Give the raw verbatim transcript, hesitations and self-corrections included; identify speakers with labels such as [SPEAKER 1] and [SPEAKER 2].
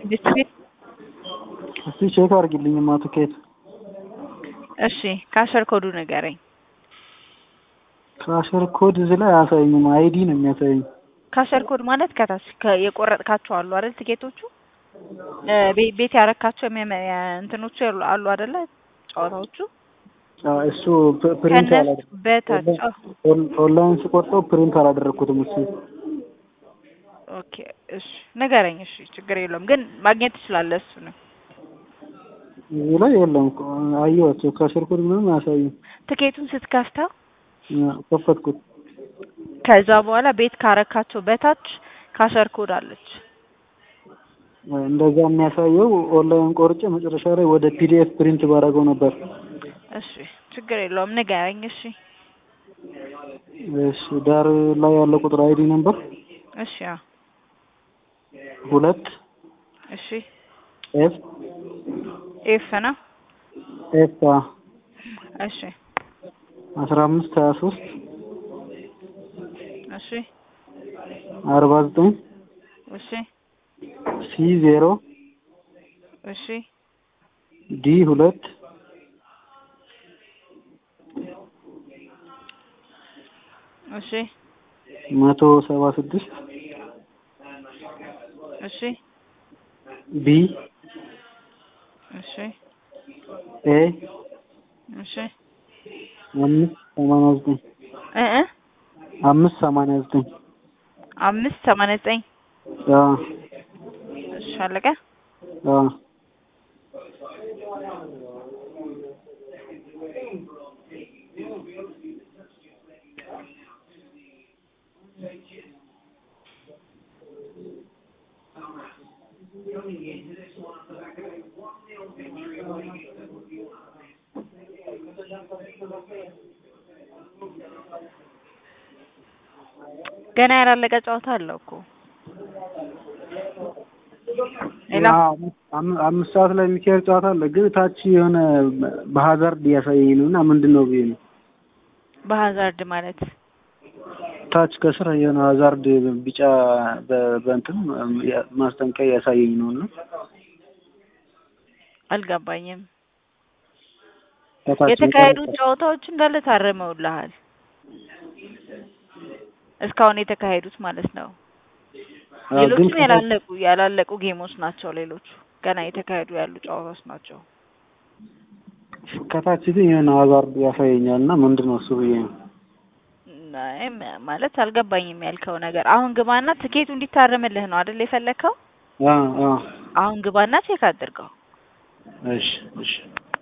[SPEAKER 1] ዲስክሪት
[SPEAKER 2] እስቲ ቼክ አድርጊልኝማ ትኬት።
[SPEAKER 1] እሺ ካሸር ኮዱ ንገረኝ።
[SPEAKER 2] ካሸር ኮድ እዚህ ላይ አያሳየኝም፣ አይዲ ነው የሚያሳየኝ።
[SPEAKER 1] ካሸር ኮድ ማለት ከታች የቆረጥካቸው አሉ አይደል ትኬቶቹ ቤት ያረካቸው እንትኖቹ አሉ አይደለ ጨዋታዎቹ
[SPEAKER 2] እሱ ፕሪንት አላደረኩትም።
[SPEAKER 1] በታች
[SPEAKER 2] ኦንላይን ስቆርጠው ፕሪንት አላደረኩትም እሱ።
[SPEAKER 1] ኦኬ እሺ ንገረኝ። እሺ ችግር የለውም ግን ማግኘት ትችላለህ እሱ ነው።
[SPEAKER 2] እዚህ ላይ የለም እኮ አየኋቸው። ካሸር ኮድ ምንም አያሳይም።
[SPEAKER 1] ትኬቱን ስትከፍተው
[SPEAKER 2] ከፈትኩት።
[SPEAKER 1] ከዛ በኋላ ቤት ካረካቸው በታች ካሸር ኮድ አለች።
[SPEAKER 2] እንደዛ የሚያሳየው ኦንላይን ቆርጬ መጨረሻ ላይ ወደ ፒዲኤፍ ፕሪንት ባደረገው ነበር።
[SPEAKER 1] እሺ ችግር የለውም ንገረኝ። እሺ
[SPEAKER 2] እሺ ዳር ላይ ያለው ቁጥር አይዲ ነበር።
[SPEAKER 1] እሺ አዎ
[SPEAKER 2] ሁለት
[SPEAKER 1] እሺ
[SPEAKER 2] ኤፍ
[SPEAKER 1] ኤፍ ነው
[SPEAKER 2] ኤፍ
[SPEAKER 1] እሺ
[SPEAKER 2] አስራ አምስት ሀያ ሶስት
[SPEAKER 1] እሺ
[SPEAKER 2] አርባ ዘጠኝ
[SPEAKER 1] እሺ
[SPEAKER 2] ሲ ዜሮ
[SPEAKER 1] እሺ
[SPEAKER 2] ዲ ሁለት
[SPEAKER 1] እሺ
[SPEAKER 2] መቶ ሰባ ስድስት
[SPEAKER 1] እሺ
[SPEAKER 2] ቢ
[SPEAKER 1] እሺ
[SPEAKER 2] ኤ
[SPEAKER 1] እሺ
[SPEAKER 2] አምስት ሰማንያ ዘጠኝ
[SPEAKER 1] እ እ
[SPEAKER 2] አምስት ሰማንያ ዘጠኝ
[SPEAKER 1] አምስት ሰማንያ ዘጠኝ
[SPEAKER 2] አዎ
[SPEAKER 1] እሺ አለቀ።
[SPEAKER 2] አዎ
[SPEAKER 1] ገና ያላለቀ ጨዋታ አለው እኮ። ሌላ
[SPEAKER 2] አምስት ሰዓት ላይ የሚካሄድ ጨዋታ አለ፣ ግን ታች የሆነ በሀዛርድ ያሳየኝ ነውና ምንድነው ብዬ ነው።
[SPEAKER 1] በሀዛርድ ማለት
[SPEAKER 2] ታች ከስር የሆነ ሀዛርድ ቢጫ በእንትን ማስጠንቀቂያ ያሳየኝ ነውና
[SPEAKER 1] አልገባኝም። የተካሄዱ ጨዋታዎች እንዳለ ታረመውልሃል። እስካሁን የተካሄዱት ማለት ነው። ሌሎቹ ያላለቁ ያላለቁ ጌሞች ናቸው። ሌሎቹ ገና የተካሄዱ ያሉ ጨዋታዎች ናቸው።
[SPEAKER 2] ከታች ግን የሆነ ሀዛርድ ያሳየኛልና ምንድነው እሱ ብዬ ነው።
[SPEAKER 1] አይ ማለት አልገባኝም ያልከው ነገር። አሁን ግባና ትኬቱ እንዲታረምልህ ነው አይደል የፈለከው?
[SPEAKER 2] አዎ አዎ።
[SPEAKER 1] አሁን ግባና ቼክ አድርገው።
[SPEAKER 2] እሺ እሺ